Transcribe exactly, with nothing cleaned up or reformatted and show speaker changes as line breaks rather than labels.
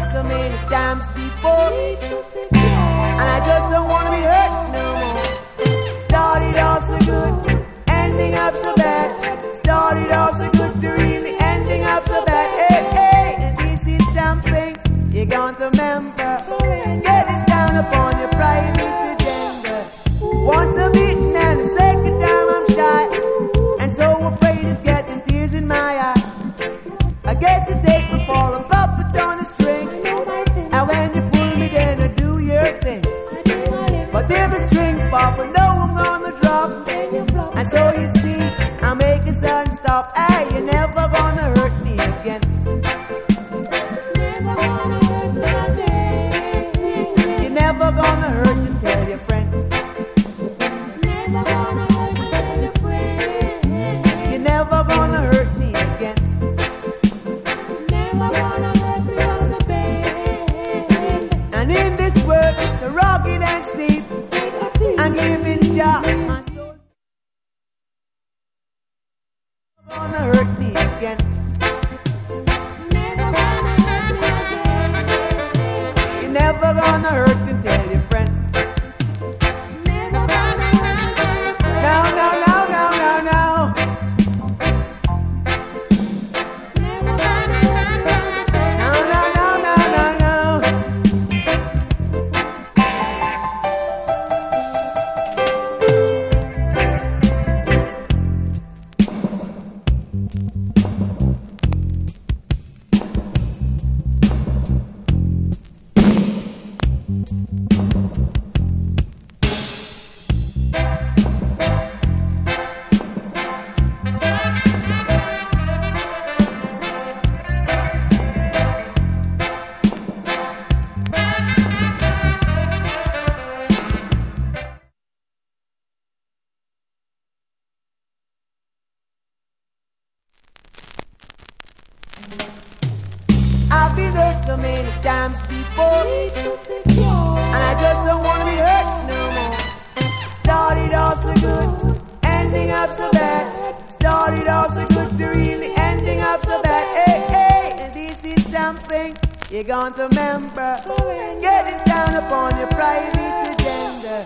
so many times before, and I just don't wanna be hurt no more. Started off so good, ending up so bad. Started off so good to really ending up so bad. Hey, hey, and this is something you're gonna remember. Get this down upon your private agenda. Once I'm beaten and the second time I'm shy, and so afraid of getting tears in my eye. I get to take my fall and pop it on the string, and when you pull me then I do your thing. But if the string pop, I know I'm gonna drop, and so you see I make a sudden stop. Hey, you're never gonna hurt me again. You're never gonna hurt and tell your friend. You're never gonna hurt me again. And in this world, it's a rugged and steep, I'm giving Jah my soul. Never gonna hurt me again. You're never gonna hurt and tell your friend. No, no, no, no, no, no. No, no, no, no, no, no. I've been hurt so many times before, and I just don't wanna be hurt no more. Started off so good, ending up so bad. Started off so good to really ending up so bad. Hey, hey, and this is something you're gonna remember. Get this down upon your private agenda.